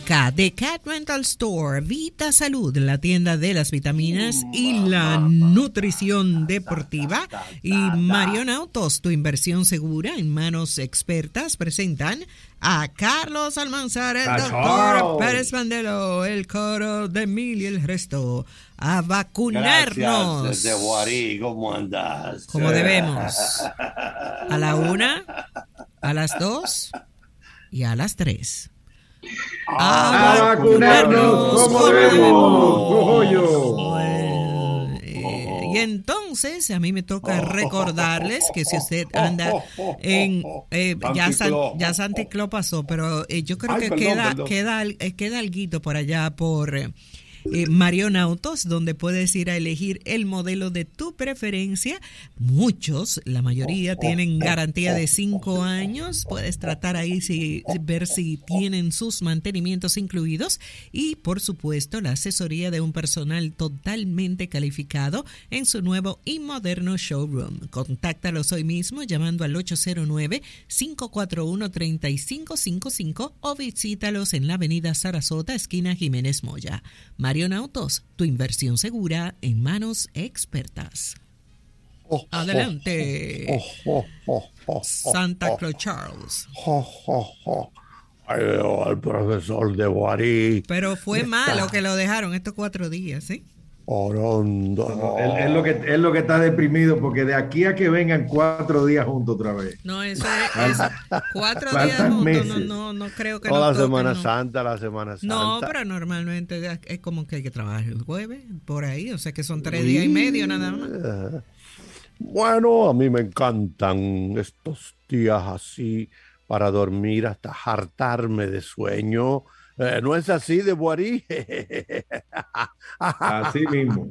Clínica de Cat Rental Store, Vita Salud, la tienda de las vitaminas y la nutrición deportiva, y Marion Autos, tu inversión segura en manos expertas, presentan a Carlos Almanzar, el doctor Pérez Mandelo, el coro de Mil y el resto, a vacunarnos. Gracias, desde Guarí, ¿cómo andas? Como debemos. A la 1, a las 2 y a las 3. A vacunarnos como debemos. Y entonces a mí me toca recordarles que si usted anda en ya Santa Claus pasó, pero yo creo que queda alguito por allá por Marion Autos, donde puedes ir a elegir el modelo de tu preferencia. Muchos, la mayoría, tienen garantía de 5 años. Puedes tratar ahí ver si tienen sus mantenimientos incluidos y, por supuesto, la asesoría de un personal totalmente calificado en su nuevo y moderno showroom. Contáctalos hoy mismo llamando al 809-541-3555 o visítalos en la avenida Sarasota, esquina Jiménez Moya. Marion Autos, tu inversión segura en manos expertas. Adelante. Santa Claus Charles. Ay, al profesor de Guarí. Pero fue malo que lo dejaron estos 4 días, ¿sí? Orondo. Es lo que está deprimido, porque de aquí a que vengan 4 días juntos otra vez. No, eso es 4 días juntos, no creo que toda no la Semana Santa, la Semana Santa. No, pero normalmente es como que hay que trabajar el jueves, por ahí, o sea que son 3 días y medio nada más. Bueno, a mí me encantan estos días así para dormir hasta hartarme de sueño. ¿No es así de Guarí? Así mismo.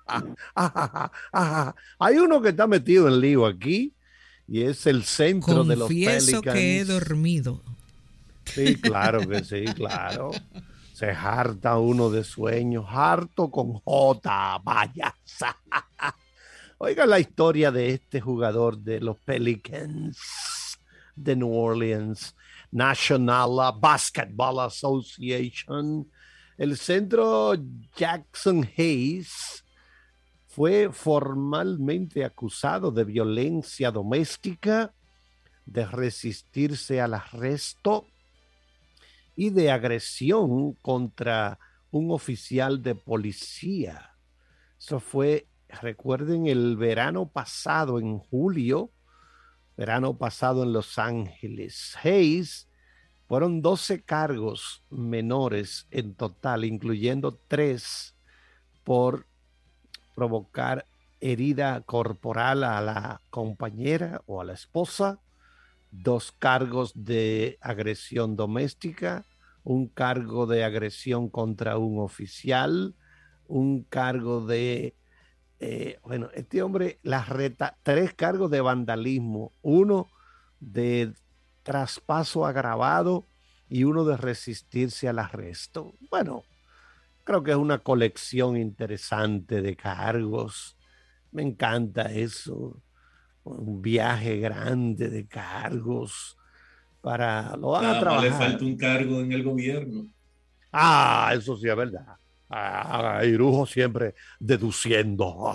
Hay uno que está metido en lío aquí y es el centro de los Pelicans. Confieso que he dormido. Sí, claro que sí, claro. Se harta uno de sueño, harto con J, vaya. Oiga la historia de este jugador de los Pelicans de New Orleans, National Basketball Association. El centro Jackson Hayes fue formalmente acusado de violencia doméstica, de resistirse al arresto y de agresión contra un oficial de policía. Eso fue, recuerden, el verano pasado, en julio, verano pasado en Los Ángeles. Hayes, fueron 12 cargos menores en total, incluyendo 3 por provocar herida corporal a la compañera o a la esposa, 2 cargos de agresión doméstica, un cargo de agresión contra un oficial, un cargo de este hombre 3 cargos de vandalismo, 1 de traspaso agravado y 1 de resistirse al arresto. Bueno, creo que es una colección interesante de cargos. Me encanta eso. Un viaje grande de cargos para lo van a trabajar. Le falta un cargo en el gobierno. Eso sí es verdad. Irujo siempre deduciendo.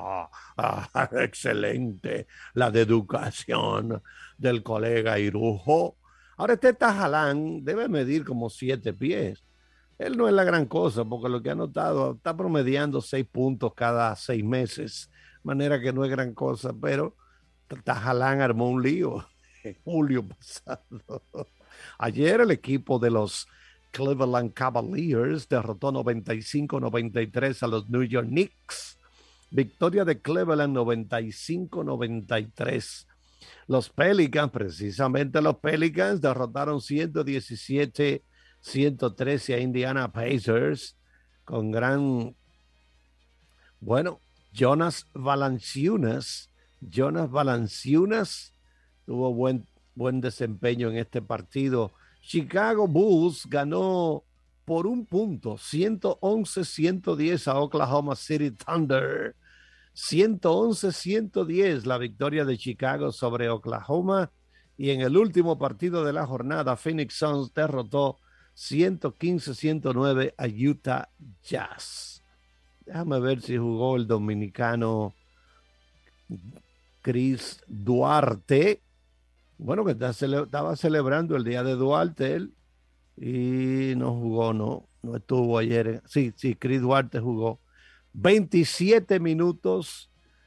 Excelente la deducación del colega Irujo. Ahora este Tajalán debe medir como 7 pies. Él no es la gran cosa, porque lo que ha notado, está promediando 6 puntos cada 6 meses, manera que no es gran cosa, pero Tajalán armó un lío en julio pasado. Ayer el equipo de los Cleveland Cavaliers derrotó 95-93 a los New York Knicks. Victoria de Cleveland 95-93. Los Pelicans, precisamente los Pelicans, derrotaron 117-113 a Indiana Pacers con gran, Jonas Valanciunas tuvo buen desempeño en este partido. Chicago Bulls ganó por 1 punto, 111-110 a Oklahoma City Thunder. 111-110 la victoria de Chicago sobre Oklahoma. Y en el último partido de la jornada, Phoenix Suns derrotó 115-109 a Utah Jazz. Déjame ver si jugó el dominicano Chris Duarte. Bueno, que estaba celebrando el día de Duarte él y no jugó, no estuvo ayer. Sí, Chris Duarte jugó 27 minutos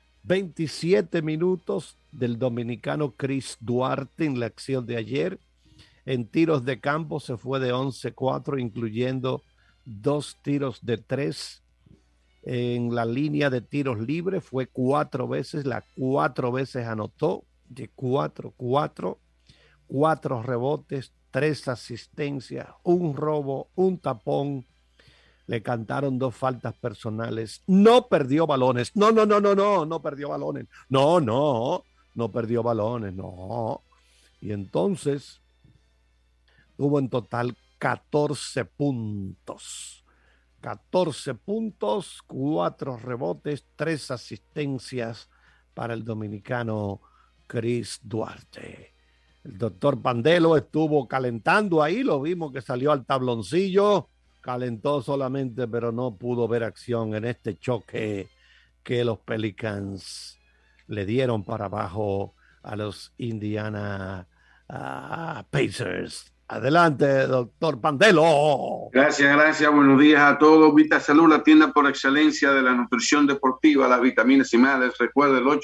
del dominicano Chris Duarte en la acción de ayer. En tiros de campo se fue de 11-4, incluyendo 2 tiros de 3. En la línea de tiros libres fue 4 veces, las 4 veces anotó, de 4 rebotes, 3 asistencias, 1 robo, 1 tapón. Le cantaron 2 faltas personales. No perdió balones. No perdió balones. No perdió balones, no. Y entonces tuvo en total 14 puntos. 14 puntos, 4 rebotes, 3 asistencias para el dominicano Chris Duarte. El doctor Pandelo estuvo calentando ahí, lo vimos que salió al tabloncillo, calentó solamente, pero no pudo ver acción en este choque que los Pelicans le dieron para abajo a los Indiana Pacers. Adelante, doctor Pandelo. Gracias. Buenos días a todos. Vita Salud, la tienda por excelencia de la nutrición deportiva, las vitaminas y más. Recuerda el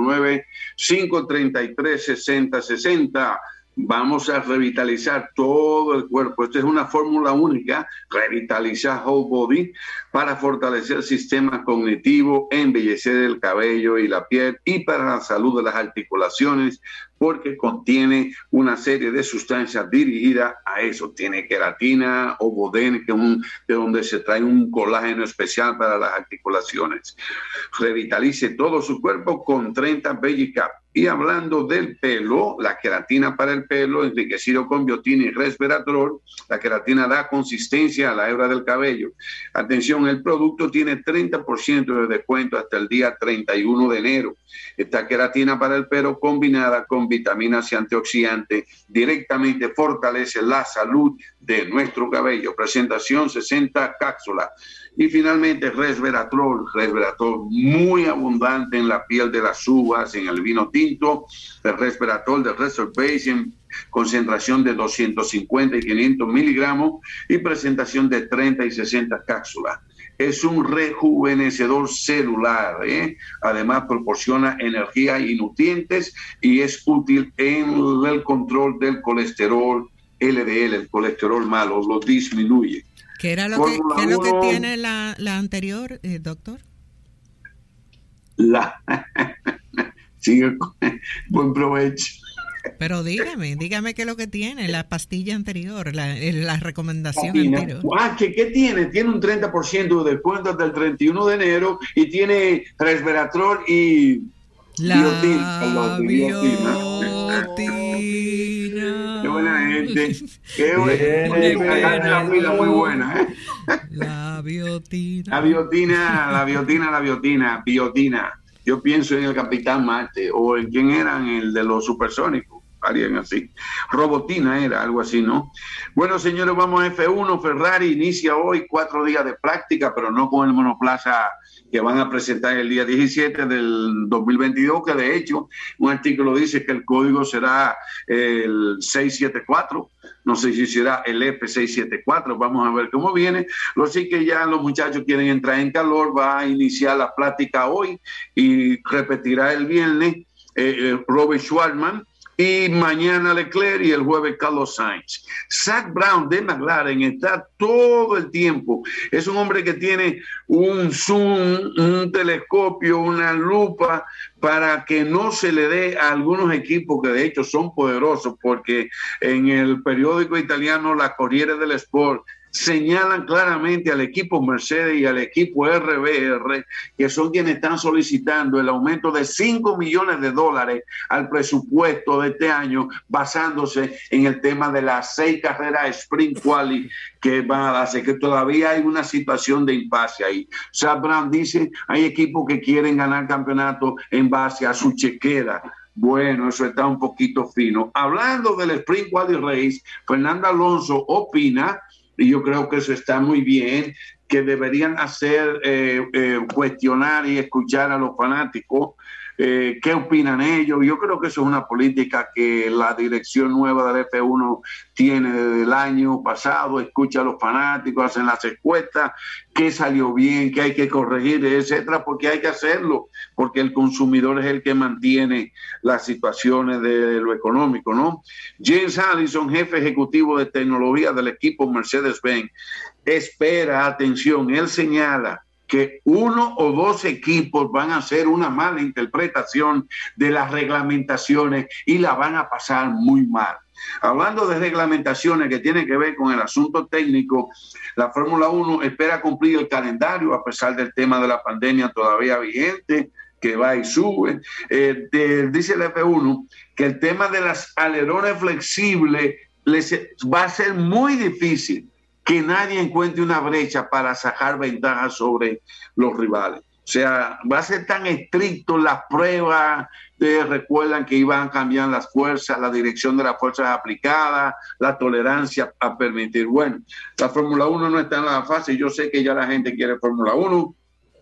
809-533-6060. Vamos a revitalizar todo el cuerpo. Esta es una fórmula única, Revitaliza Whole Body, para fortalecer el sistema cognitivo, embellecer el cabello y la piel y para la salud de las articulaciones, porque contiene una serie de sustancias dirigidas a eso. Tiene queratina, oboden, que es de donde se trae un colágeno especial para las articulaciones. Revitalice todo su cuerpo con 30 Belly Cap. Y hablando del pelo, la queratina para el pelo, enriquecido con biotina y resveratrol. La queratina da consistencia a la hebra del cabello. Atención, el producto tiene 30% de descuento hasta el día 31 de enero. Esta queratina para el pelo combinada con vitaminas y antioxidantes directamente fortalece la salud de nuestro cabello. Presentación 60 cápsulas. Y finalmente resveratrol muy abundante en la piel de las uvas, en el vino tinto. El resveratrol de Reservation, concentración de 250 y 500 miligramos y presentación de 30 y 60 cápsulas. Es un rejuvenecedor celular, Además proporciona energía y nutrientes y es útil en el control del colesterol LDL, el colesterol malo, lo disminuye. ¿Qué es lo que tiene la anterior, doctor? Sigue, buen provecho. Pero dígame qué es lo que tiene la pastilla anterior, la recomendación anterior. ¿Qué tiene? Tiene un 30% de descuento hasta el 31 de enero y tiene resveratrol y biotina. Qué buena gente. Qué buena. Muy buena, La biotina. Biotina. Yo pienso en el Capitán Marte o en quién eran, el de los supersónicos, alguien así. Robotina era, algo así, ¿no? Bueno, señores, vamos a F1. Ferrari inicia hoy 4 días de práctica, pero no con el monoplaza que van a presentar el día 17 del 2022, que de hecho un artículo dice que el código será el 674, no sé si será el F674, vamos a ver cómo viene. Lo sí que ya los muchachos quieren entrar en calor, va a iniciar la práctica hoy y repetirá el viernes Robert Schwartzman, y mañana Leclerc y el jueves Carlos Sainz. Zak Brown de McLaren está todo el tiempo. Es un hombre que tiene un zoom, un telescopio, una lupa para que no se le dé a algunos equipos que de hecho son poderosos, porque en el periódico italiano La Corriere dello Sport señalan claramente al equipo Mercedes y al equipo RBR, que son quienes están solicitando el aumento de $5 millones al presupuesto de este año, basándose en el tema de las 6 carreras Sprint Quali que van a darse, que todavía hay una situación de impasse ahí. Zak Brown dice, hay equipos que quieren ganar campeonato en base a su chequera. Bueno, eso está un poquito fino. Hablando del Sprint Quali Race, Fernando Alonso opina, y yo creo que eso está muy bien, que deberían hacer, cuestionar y escuchar a los fanáticos. ¿Qué opinan ellos? Yo creo que eso es una política que la dirección nueva del F1 tiene desde el año pasado. Escucha a los fanáticos, hacen las encuestas, qué salió bien, qué hay que corregir, etcétera, porque hay que hacerlo, porque el consumidor es el que mantiene las situaciones de lo económico, ¿no? James Allison, jefe ejecutivo de tecnología del equipo Mercedes-Benz, espera, atención, él señala que 1 o 2 equipos van a hacer una mala interpretación de las reglamentaciones y la van a pasar muy mal. Hablando de reglamentaciones que tienen que ver con el asunto técnico, la Fórmula 1 espera cumplir el calendario a pesar del tema de la pandemia todavía vigente, que va y sube. Dice el F1 que el tema de las alerones flexibles va a ser muy difícil que nadie encuentre una brecha para sacar ventaja sobre los rivales. O sea, va a ser tan estricto las pruebas. Recuerdan que iban a cambiar las fuerzas, la dirección de las fuerzas aplicadas, la tolerancia a permitir. Bueno, la Fórmula 1 no está nada fácil. Yo sé que ya la gente quiere Fórmula 1.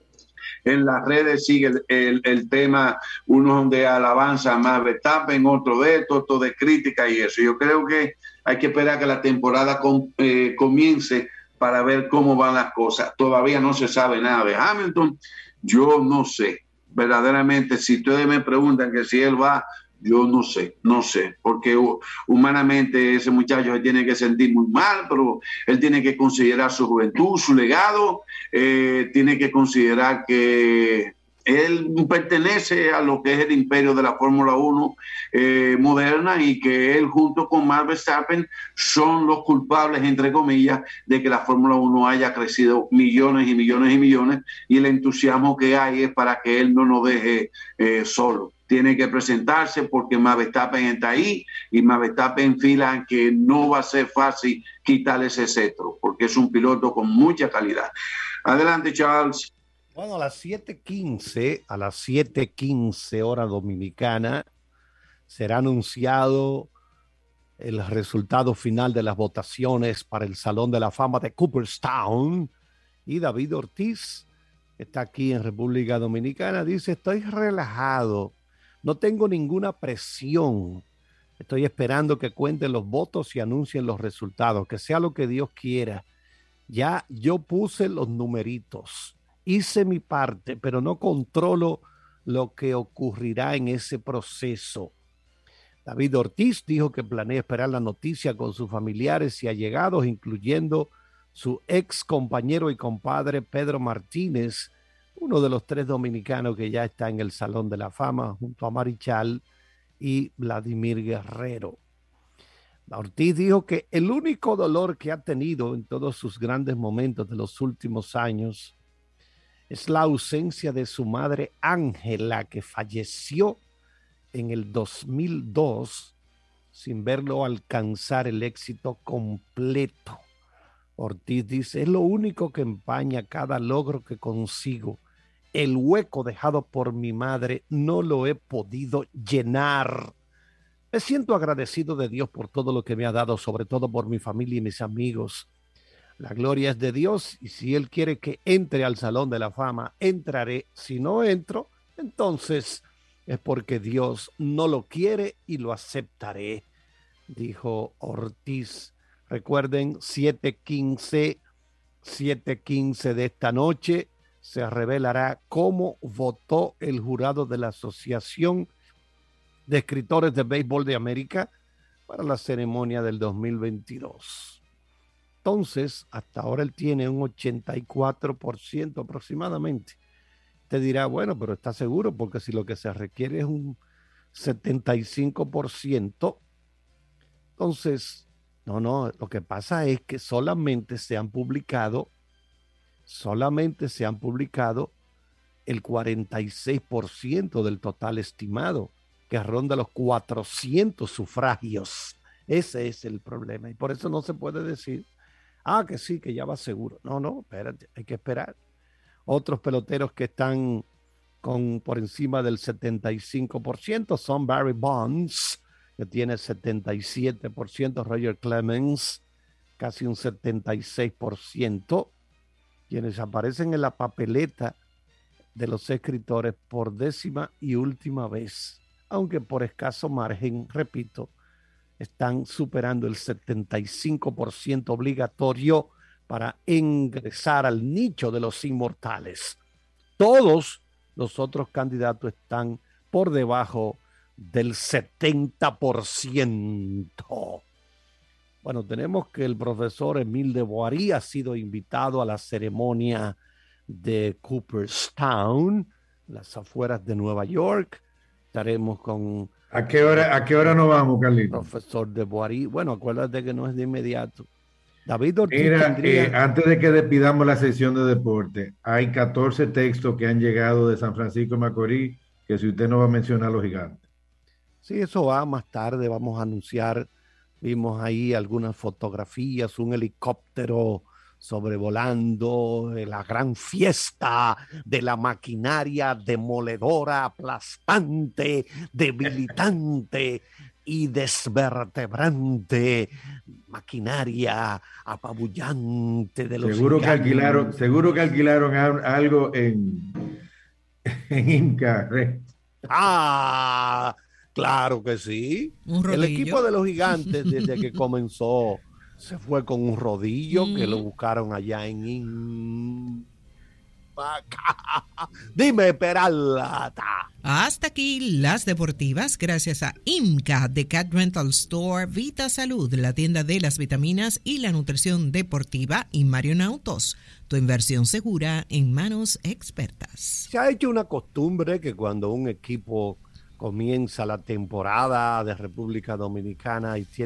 En las redes sigue el tema, uno donde alabanza más Verstappen, otro de esto, otro de crítica y eso. Yo creo que hay que esperar que la temporada comience para ver cómo van las cosas. Todavía no se sabe nada de Hamilton. Yo no sé. Verdaderamente, si ustedes me preguntan que si él va, yo no sé, porque humanamente ese muchacho se tiene que sentir muy mal, pero él tiene que considerar su juventud, su legado, tiene que considerar que él pertenece a lo que es el imperio de la Fórmula 1 moderna y que él junto con Max Verstappen son los culpables, entre comillas, de que la Fórmula 1 haya crecido millones y millones y millones, y el entusiasmo que hay es para que él no nos deje solo. Tiene que presentarse porque Max Verstappen está ahí y Max Verstappen enfila que no va a ser fácil quitarle ese cetro porque es un piloto con mucha calidad. Adelante, Charles. Bueno, a las 7:15 hora dominicana, será anunciado el resultado final de las votaciones para el Salón de la Fama de Cooperstown. Y David Ortiz, que está aquí en República Dominicana, dice: estoy relajado, no tengo ninguna presión, estoy esperando que cuenten los votos y anuncien los resultados, que sea lo que Dios quiera. Ya yo puse los numeritos. Hice mi parte, pero no controlo lo que ocurrirá en ese proceso. David Ortiz dijo que planea esperar la noticia con sus familiares y allegados, incluyendo su ex compañero y compadre Pedro Martínez, uno de los 3 dominicanos que ya está en el Salón de la Fama, junto a Marichal y Vladimir Guerrero. Ortiz dijo que el único dolor que ha tenido en todos sus grandes momentos de los últimos años es la ausencia de su madre Ángela, que falleció en el 2002 sin verlo alcanzar el éxito completo. Ortiz dice: es lo único que empaña cada logro que consigo. El hueco dejado por mi madre no lo he podido llenar. Me siento agradecido de Dios por todo lo que me ha dado, sobre todo por mi familia y mis amigos. La gloria es de Dios y si Él quiere que entre al Salón de la Fama, entraré. Si no entro, entonces es porque Dios no lo quiere y lo aceptaré, dijo Ortiz. Recuerden, 7:15 de esta noche se revelará cómo votó el jurado de la Asociación de Escritores de Béisbol de América para la ceremonia del 2022. Entonces, hasta ahora él tiene un 84% aproximadamente. Te dirá, bueno, pero ¿está seguro? Porque si lo que se requiere es un 75%, entonces, no, lo que pasa es que solamente se han publicado el 46% del total estimado, que ronda los 400 sufragios. Ese es el problema y por eso no se puede decir que sí, que ya va seguro. No, espérate, hay que esperar. Otros peloteros que están con por encima del 75%, son Barry Bonds, que tiene 77%, Roger Clemens, casi un 76%, quienes aparecen en la papeleta de los escritores por 10ª y última vez, aunque por escaso margen, repito, están superando el 75% obligatorio para ingresar al nicho de los inmortales. Todos los otros candidatos están por debajo del 70%. Bueno, tenemos que el profesor Émile de Boiry ha sido invitado a la ceremonia de Cooperstown, las afueras de Nueva York. Estaremos con... ¿A qué hora nos vamos, Carlito? Profesor de Boiry. Bueno, acuérdate que no es de inmediato. David Ortiz Mira, antes de que despidamos la sesión de deporte, hay 14 textos que han llegado de San Francisco de Macorís, que si usted no va a mencionar los gigantes. Sí, eso va más tarde, vamos a anunciar. Vimos ahí algunas fotografías, un helicóptero sobrevolando, la gran fiesta de la maquinaria demoledora, aplastante, debilitante y desvertebrante, maquinaria apabullante de los seguro que alquilaron algo en Inca. Claro que sí. El equipo de los gigantes desde que comenzó se fue con un rodillo que lo buscaron allá en Dime, Peralta. Hasta aquí las deportivas, gracias a IMCA de Cat Rental Store, Vita Salud, la tienda de las vitaminas y la nutrición deportiva, y Marion Autos, tu inversión segura en manos expertas. Se ha hecho una costumbre que cuando un equipo comienza la temporada de República Dominicana y tiene